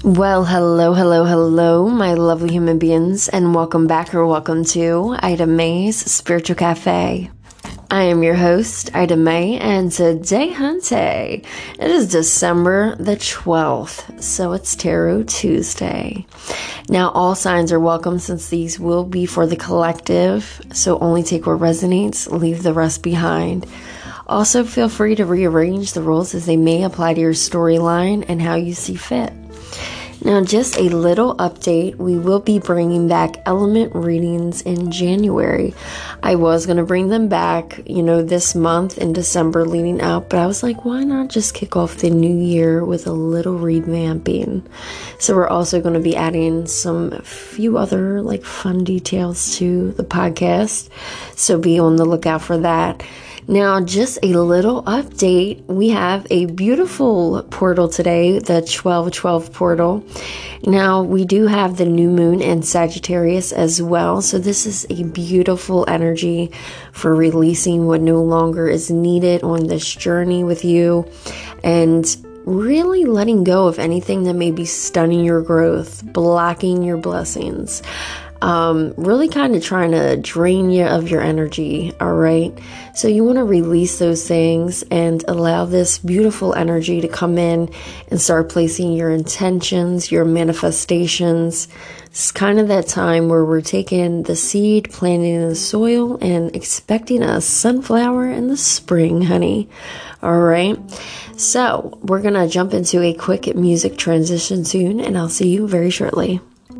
Well, hello, my lovely human beings, and welcome back or welcome to Ida May's Spiritual Cafe. I am your host, Ida May, and today, Hunte, it is December the 12th, so it's Tarot Tuesday. Now, all signs are welcome since these will be for the collective, so only take what resonates, leave the rest behind. Also, feel free to rearrange the rules as they may apply to your storyline and how you see fit. Now, just a little update, we will be bringing back element readings in January. I was going to bring them back, this month in December leading up, but I was like, why not just kick off the new year with a little revamping? So we're also going to be adding some few other fun details to the podcast, so be on the lookout for that. Now, just a little update. We have a beautiful portal today, the 1212 portal. Now, we do have the new moon in Sagittarius as well. So this is a beautiful energy for releasing what no longer is needed on this journey with you and really letting go of anything that may be stunning your growth, blocking your blessings. Really kind of trying to drain you of your energy, all right? So you want to release those things and allow this beautiful energy to come in and start placing your intentions, your manifestations. It's kind of that time where we're taking the seed, planting in the soil, and expecting a sunflower in the spring, honey. All right? So we're going to jump into a quick music transition soon, and I'll see you very shortly.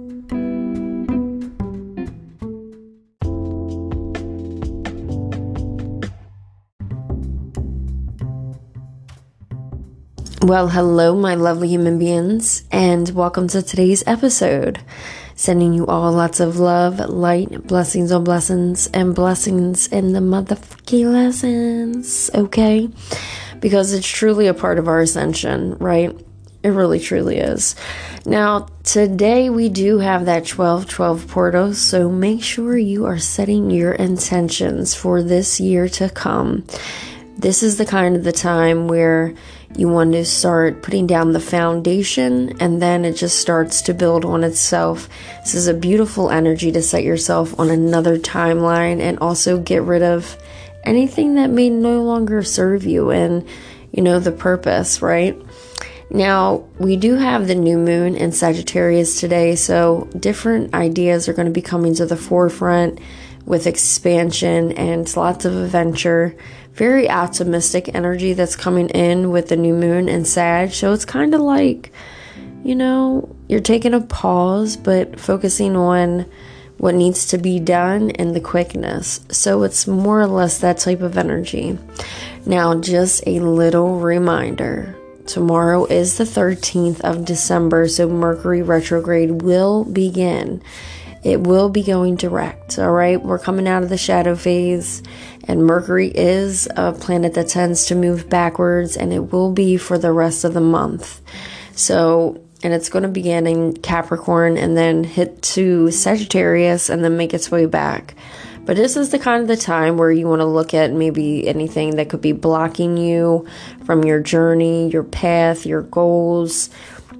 Well, hello, my lovely human beings, and welcome to today's episode. Sending you all lots of love, light, blessings on blessings, and blessings in the motherfucking lessons, okay? Because it's truly a part of our ascension, right? It really, truly is. Now, today we do have that 1212 portal, so make sure you are setting your intentions for this year to come. This is the kind of the time where you want to start putting down the foundation, and then it just starts to build on itself. This is a beautiful energy to set yourself on another timeline and also get rid of anything that may no longer serve you and, the purpose, right? Now, we do have the new moon in Sagittarius today, so different ideas are going to be coming to the forefront with expansion and lots of adventure. Very optimistic energy that's coming in with the new moon and Sag. So it's kind of like, you're taking a pause, but focusing on what needs to be done and the quickness. So it's more or less that type of energy. Now, just a little reminder. Tomorrow is the 13th of December, so Mercury retrograde will begin. It will be going direct, all right? We're coming out of the shadow phase, and Mercury is a planet that tends to move backwards, and it will be for the rest of the month. So, and it's going to begin in Capricorn and then hit to Sagittarius and then make its way back. But this is the kind of the time where you want to look at maybe anything that could be blocking you from your journey, your path, your goals,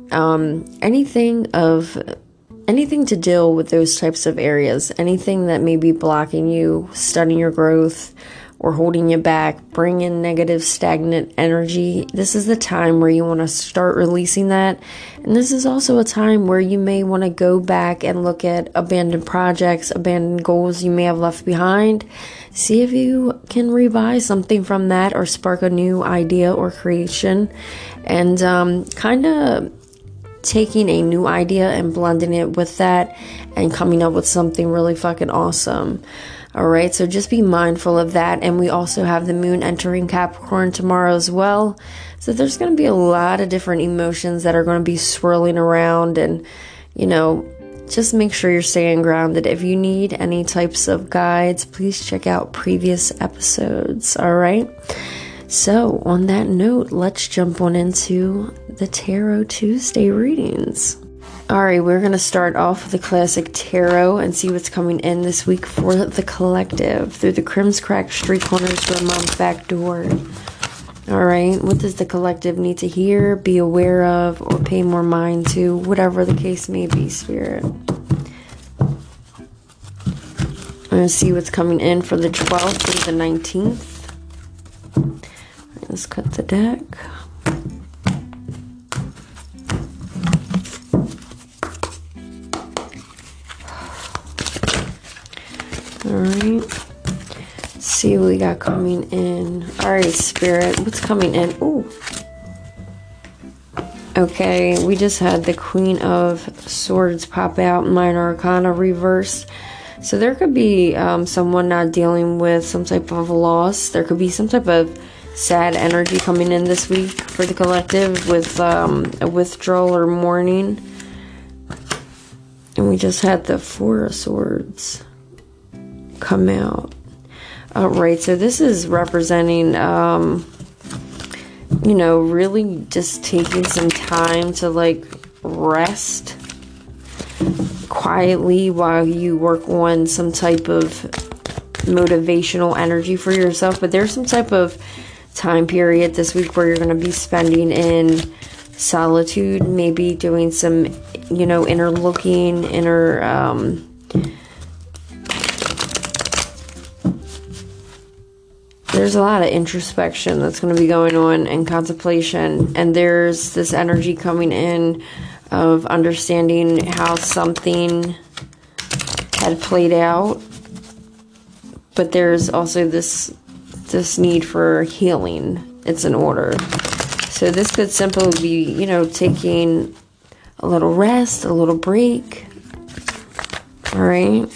anything to deal with those types of areas, anything that may be blocking you, stunning your growth, or holding you back, bring in negative, stagnant energy. This is the time where you want to start releasing that. And this is also a time where you may want to go back and look at abandoned projects, abandoned goals you may have left behind. See if you can revise something from that or spark a new idea or creation. And kind of taking a new idea and blending it with that and coming up with something really fucking awesome. All right, so just be mindful of that. And we also have the moon entering Capricorn tomorrow as well. So there's going to be a lot of different emotions that are going to be swirling around. And, just make sure you're staying grounded. If you need any types of guides, please check out previous episodes. All right. So on that note, let's jump on into the Tarot Tuesday readings. Alright, we're going to start off with the classic tarot and see what's coming in this week for the collective through the Crim's Crack Street Corners Vermont back door. All right, what does the collective need to hear, be aware of, or pay more mind to, whatever the case may be, Spirit? I'm going to see what's coming in for the 12th through the 19th. Let's cut the deck. Alright. See what we got coming in. Alright, Spirit. What's coming in? Ooh. Okay, we just had the Queen of Swords pop out. Minor Arcana reverse. So there could be someone not dealing with some type of loss. There could be some type of sad energy coming in this week for the collective with a withdrawal or mourning. And we just had the Four of Swords come out. Alright, so this is representing, you know, really just taking some time to, like, rest quietly while you work on some type of motivational energy for yourself. But there's some type of time period this week where you're going to be spending in solitude, maybe doing some, you know, inner looking, there's a lot of introspection that's going to be going on and contemplation. And there's this energy coming in of understanding how something had played out. But there's also this need for healing. It's in order. So this could simply be, you know, taking a little rest, a little break. All right.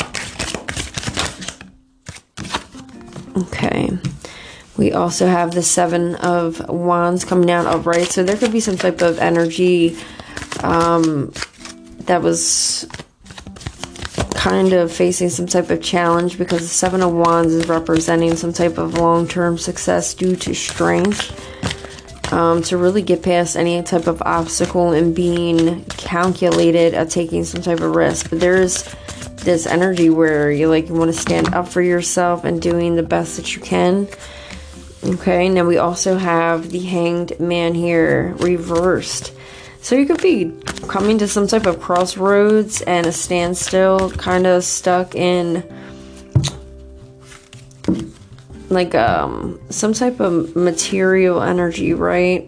Okay, we also have the Seven of Wands coming out upright. So there could be some type of energy that was kind of facing some type of challenge, because the Seven of Wands is representing some type of long-term success due to strength, to really get past any type of obstacle and being calculated at taking some type of risk. But there's this energy where you want to stand up for yourself and doing the best that you can. Okay, now we also have the Hanged Man here reversed. So you could be coming to some type of crossroads and a standstill, kind of stuck in like some type of material energy, right?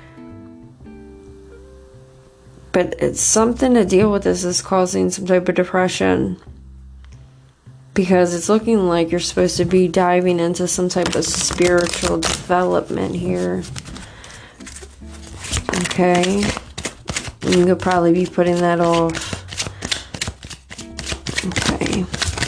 But it's something to deal with. This is causing some type of depression, because it's looking like you're supposed to be diving into some type of spiritual development here. Okay. You could probably be putting that off. Okay.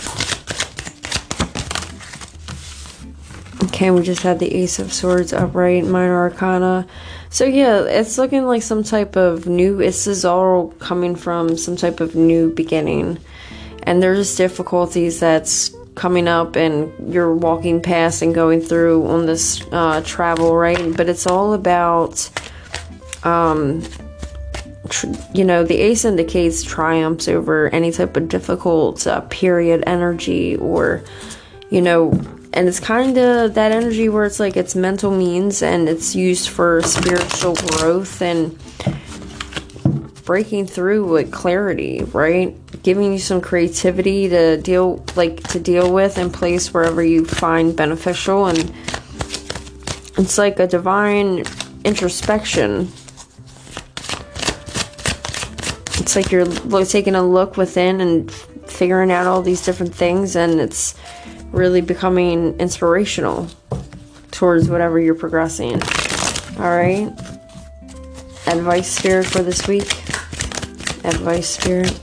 Okay, we just had the Ace of Swords upright, Minor Arcana. So yeah, it's looking like some type of new, this is all coming from some type of new beginning. And there's difficulties that's coming up and you're walking past and going through on this travel, right? But it's all about, you know, the Ace indicates triumphs over any type of difficult period energy, or, you know, and it's kind of that energy where it's like it's mental means and it's used for spiritual growth and breaking through with clarity, right? Giving you some creativity to deal with and place wherever you find beneficial. And it's like a divine introspection. It's like you're taking a look within and figuring out all these different things, and it's really becoming inspirational towards whatever you're progressing. Alright. Advice, Spirit, for this week. Advice, Spirit.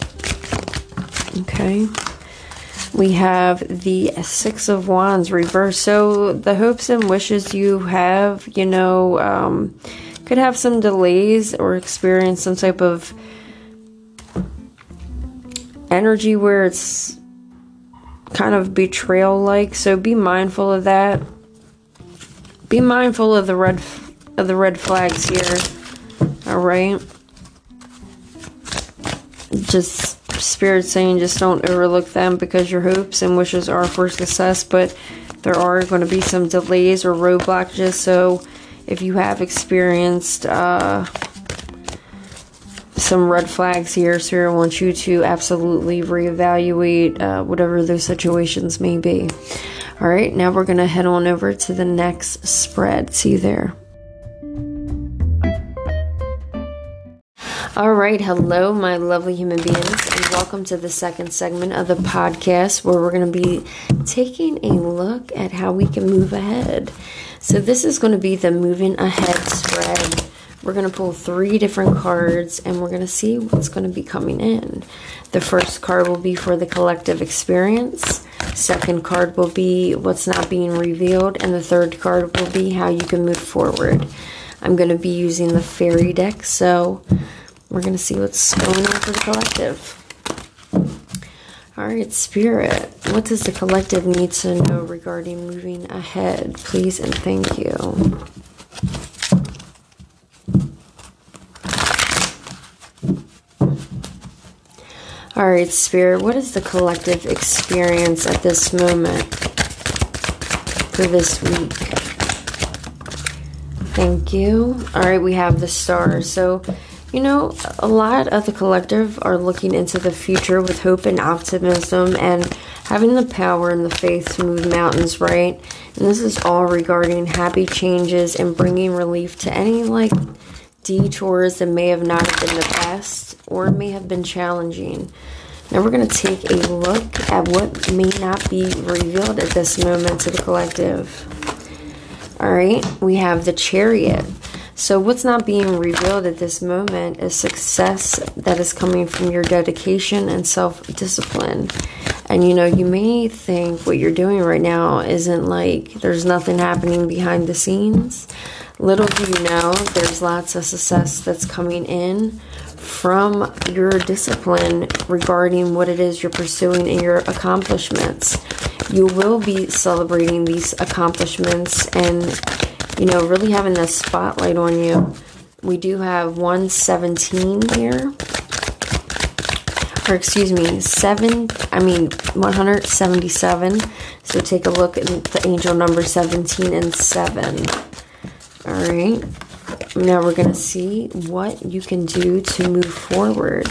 Okay. We have the Six of Wands reversed. So the hopes and wishes you have, you know, could have some delays or experience some type of energy where it's kind of betrayal-like. So be mindful of that. Be mindful of the red flags here. All right. Just Spirit saying just don't overlook them, because your hopes and wishes are for success, but There are going to be some delays or roadblockages, so if you have experienced some red flags here, Spirit wants you to absolutely reevaluate whatever those situations may be. All right, now we're going to head on over to the next spread. See you there. All right, hello, my lovely human beings, and welcome to the second segment of the podcast where we're going to be taking a look at how we can move ahead. So this is going to be the moving ahead spread. We're going to pull 3 different cards and we're going to see what's going to be coming in. The first card will be for the collective experience. Second card will be what's not being revealed. And the third card will be how you can move forward. I'm going to be using the fairy deck, so we're going to see what's going on for the collective. All right, Spirit, what does the collective need to know regarding moving ahead? Please and thank you. All right, Spirit, what is the collective experience at this moment for this week? Thank you. All right, we have the stars. So, you know, a lot of the collective are looking into the future with hope and optimism and having the power and the faith to move mountains, right? And this is all regarding happy changes and bringing relief to any, detours that may have not been the best or may have been challenging. Now we're going to take a look at what may not be revealed at this moment to the collective. All right, we have the Chariot. So what's not being revealed at this moment is success that is coming from your dedication and self-discipline. And you know, you may think what you're doing right now isn't there's nothing happening behind the scenes. Little do you know, there's lots of success that's coming in from your discipline regarding what it is you're pursuing and your accomplishments. You will be celebrating these accomplishments and, you know, really having the spotlight on you. We do have 117 here. Or excuse me, 177. So take a look at the angel number 17 and 7. All right. Now we're going to see what you can do to move forward.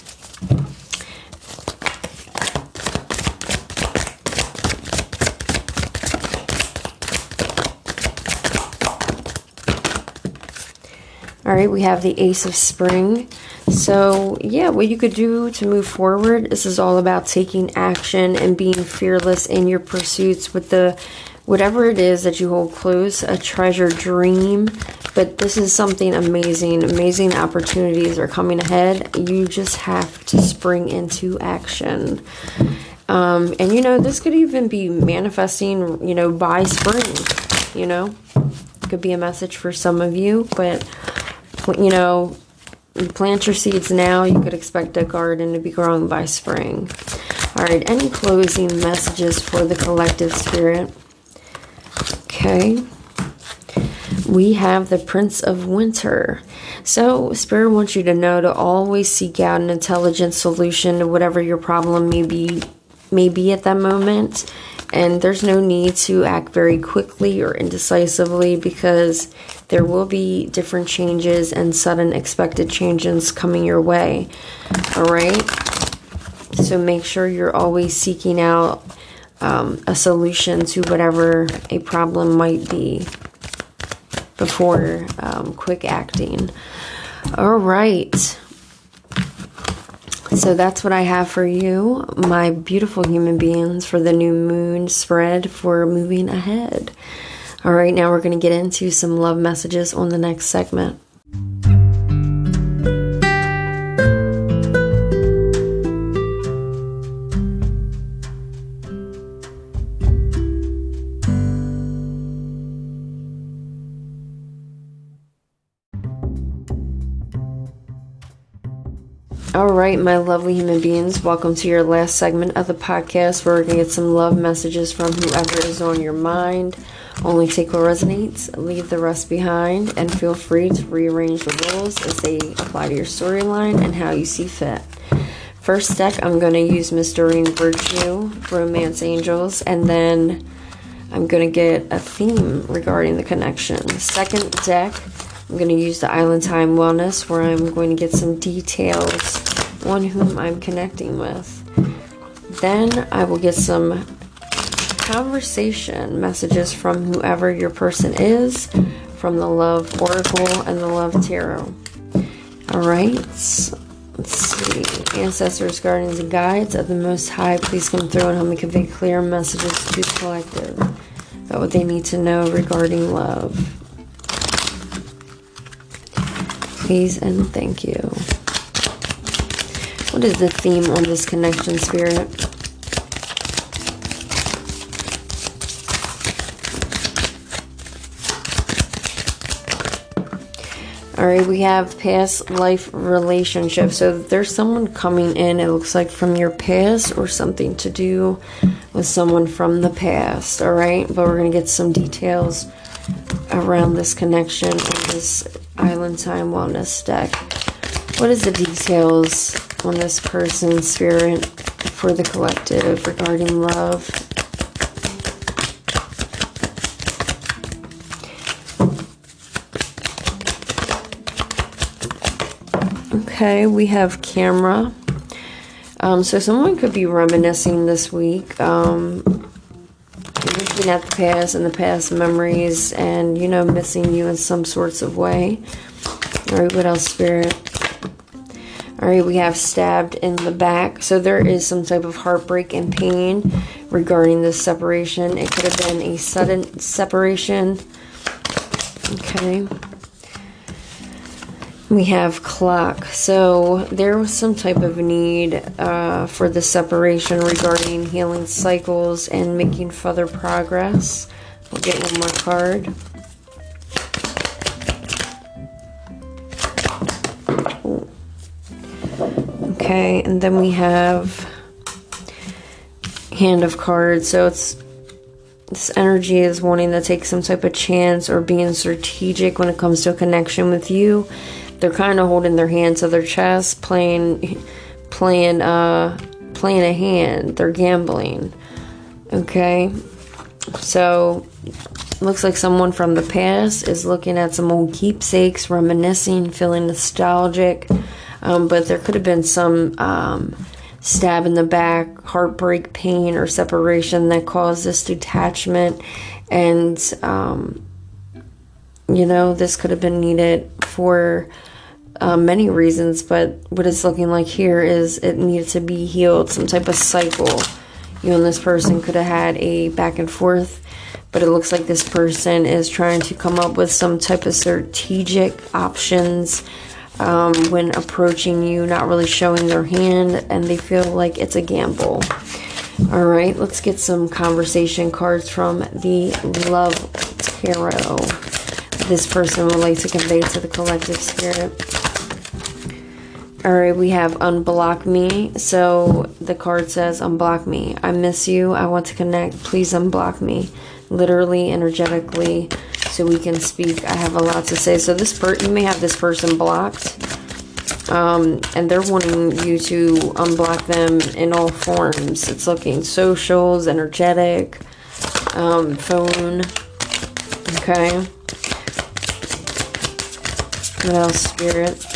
All right, we have the Ace of Spring. So, yeah, what you could do to move forward, this is all about taking action and being fearless in your pursuits with whatever it is that you hold close, a treasure dream. But this is something amazing. Amazing opportunities are coming ahead. You just have to spring into action. And, you know, this could even be manifesting, you know, by spring, you know. It could be a message for some of you, but, you know, you plant your seeds now, you could expect a garden to be growing by spring. All right, any closing messages for the collective, Spirit? Okay. We have the Prince of Winter. So, Spirit wants you to know to always seek out an intelligent solution to whatever your problem may be at that moment. And there's no need to act very quickly or indecisively because there will be different changes and sudden expected changes coming your way. All right? So make sure you're always seeking out a solution to whatever a problem might be before quick acting. All right. So that's what I have for you, my beautiful human beings, for the new moon spread for moving ahead. All right, now we're going to get into some love messages on the next segment. All right, my lovely human beings, welcome to your last segment of the podcast where we're going to get some love messages from whoever is on your mind. Only take what resonates, leave the rest behind, and feel free to rearrange the rules as they apply to your storyline and how you see fit. First deck, I'm going to use Miss Doreen Virtue, Romance Angels, and then I'm going to get a theme regarding the connection. The second deck, I'm going to use the Island Time Wellness, where I'm going to get some details on whom I'm connecting with. Then I will get some conversation messages from whoever your person is, from the Love Oracle and the Love Tarot. Alright, let's see. Ancestors, guardians, and guides of the Most High, please come through and help me convey clear messages to the collective about what they need to know regarding love. Please and thank you. What is the theme on this connection, Spirit? Alright, we have past life relationship. So there's someone coming in, it looks like from your past, or something to do with someone from the past. Alright, but we're going to get some details around this connection in this Island Time Wellness deck. What is the details on this person's spirit for the collective regarding love? Okay, we have camera. So someone could be reminiscing this week, looking at the past and the past memories, and, you know, missing you in some sorts of way. Alright, what else, Spirit? Alright, we have stabbed in the back. So there is some type of heartbreak and pain regarding this separation. It could have been a sudden separation. Okay. We have clock. So there was some type of need for the separation regarding healing cycles and making further progress. We'll get one more card. Okay, and then we have Hand of Cards. So it's this energy is wanting to take some type of chance or being strategic when it comes to a connection with you. They're kind of holding their hand to their chest, playing a hand. They're gambling. Okay, so looks like someone from the past is looking at some old keepsakes, reminiscing, feeling nostalgic. But there could have been some stab in the back, heartbreak, pain, or separation that caused this detachment. And, you know, this could have been needed for many reasons. But what it's looking like here is it needed to be healed, some type of cycle. You and this person could have had a back and forth. But it looks like this person is trying to come up with some type of strategic options when approaching you, not really showing their hand, and they feel like it's a gamble. Alright, let's get some conversation cards from the Love Tarot. This person would like to convey to the collective, Spirit. Alright, we have unblock me. So the card says, unblock me. I miss you. I want to connect. Please unblock me. Literally, energetically, so we can speak. I have a lot to say. So this you may have this person blocked, and they're wanting you to unblock them in all forms. It's looking socials, energetic, phone. Okay. What else, Spirit?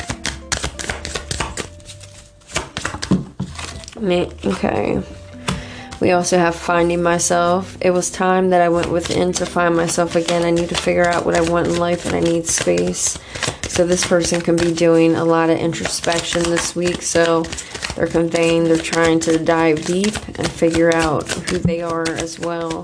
Okay. We also have finding myself. It was time that I went within to find myself again. I need to figure out what I want in life, and I need space. So this person can be doing a lot of introspection this week. So they're conveying, they're trying to dive deep and figure out who they are as well.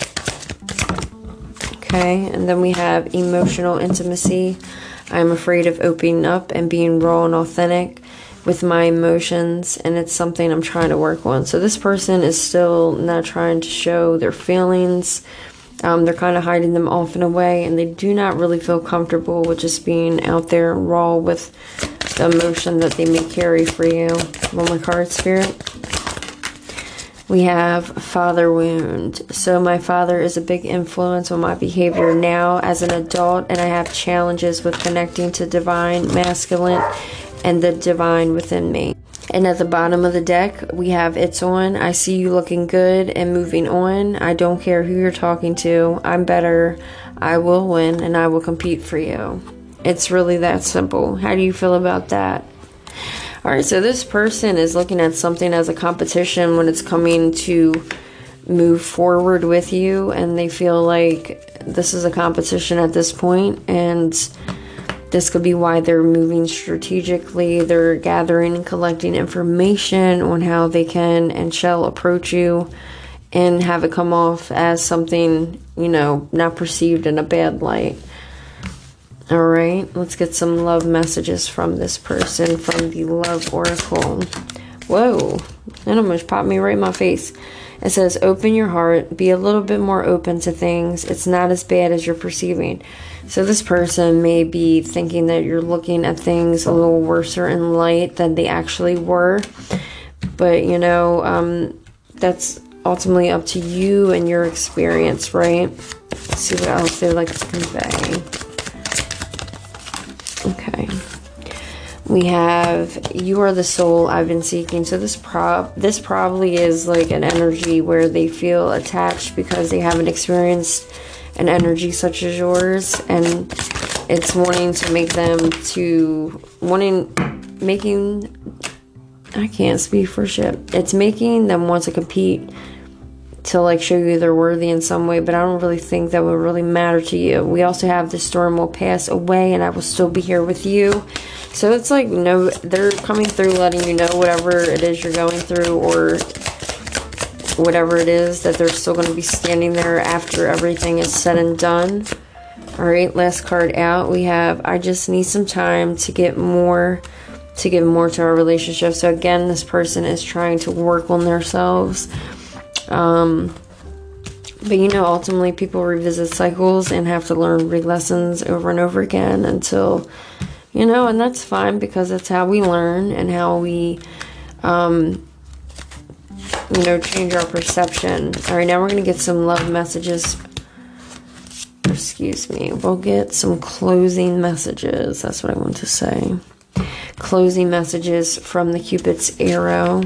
Okay, and then we have emotional intimacy. I'm afraid of opening up and being raw and authentic with my emotions, and it's something I'm trying to work on. So this person is still not trying to show their feelings. They're kind of hiding them off in a way, and they do not really feel comfortable with just being out there raw with the emotion that they may carry for you. One more card, Spirit. We have father wound. So my father is a big influence on my behavior now as an adult, and I have challenges with connecting to divine masculine and the divine within me. And at the bottom of the deck, we have it's on. I see you looking good and moving on. I don't care who you're talking to. I'm better. I will win and I will compete for you. It's really that simple. How do you feel about that? Alright, so this person is looking at something as a competition when it's coming to move forward with you, and they feel like this is a competition at this point, and this could be why they're moving strategically. They're gathering and collecting information on how they can and shall approach you and have it come off as something, not perceived in a bad light. Alright, let's get some love messages from this person from the Love Oracle. Whoa, that almost popped me right in my face. It says, open your heart, be a little bit more open to things. It's not as bad as you're perceiving. So this person may be thinking that you're looking at things a little worse in light than they actually were. But, that's ultimately up to you and your experience, right? Let's see what else they like to convey. Okay. We have, you are the soul I've been seeking. So this probably is like an energy where they feel attached because they haven't experienced an energy such as yours, and it's wanting to make them I can't speak for shit. It's making them want to compete to like show you they're worthy in some way, but I don't really think that would really matter to you. We also have the storm will pass away and I will still be here with you. So it's like, no, they're coming through letting you know whatever it is you're going through, or whatever it is, that they're still going to be standing there after everything is said and done. Alright, last card out, we have, I just need some time to give more to our relationship. So again, this person is trying to work on themselves. But ultimately people revisit cycles and have to learn lessons over and over again until, and that's fine, because that's how we learn and how we, change our perception. All right, now we're going to get some love messages. Excuse me. We'll get some closing messages. That's what I want to say. Closing messages from the Cupid's arrow.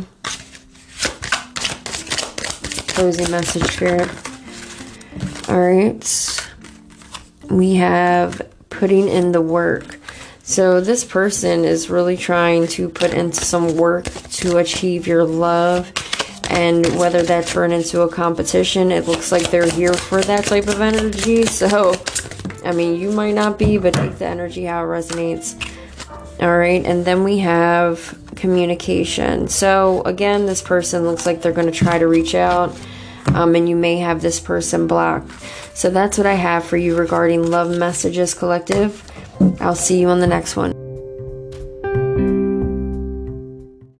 Closing message, Spirit. Alright. We have putting in the work. So this person is really trying to put into some work to achieve your love. And whether that turned into a competition, it looks like they're here for that type of energy. So, you might not be, but take the energy how it resonates. Alright, and then we have communication. So, again, this person looks like they're going to try to reach out. And you may have this person blocked. So that's what I have for you regarding Love Messages Collective. I'll see you on the next one.